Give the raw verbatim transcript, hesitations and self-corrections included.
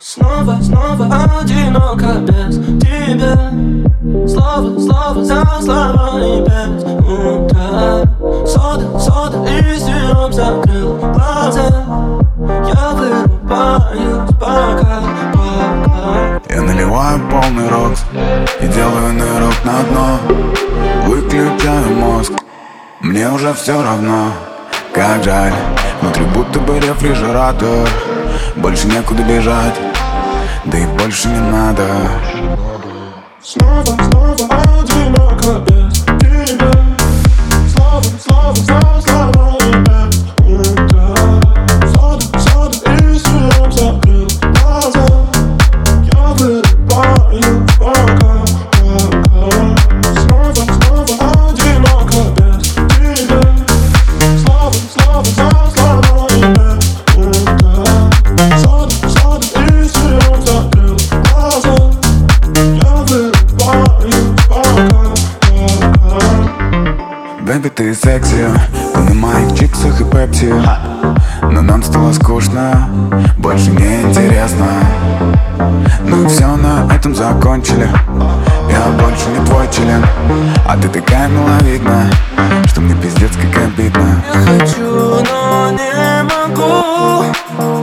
Снова, снова одиноко без тебя. Слово, слово за словами без утра. Сода, сода и сироп закрыл глаза. Я вырубаюсь пока, пока. Я наливаю полный рот и делаю нырок на дно. Выключаю мозг, мне уже все равно. Как жаль, внутри будто бы рефрижератор. Больше некуда бежать, да и больше не надо. Снова, снова одиноко без тебя. Слово, слово за словами без утра. Сода, сода и сироп закрыл глаза. Я вырубаюсь пока, пока. Снова, снова одиноко без тебя. Слово, слово за словами без утра. Сода, сода и сироп закрыл глаза. Я вырубаюсь пока, пока. Бэби, ты секси, на моих чипсах и пепси. Но нам стало скучно, больше не интересно. Ну и все, на этом закончили. Я больше не твой член, а ты такая миловидная, что мне пиздец как обидно. Я хочу, но не могу.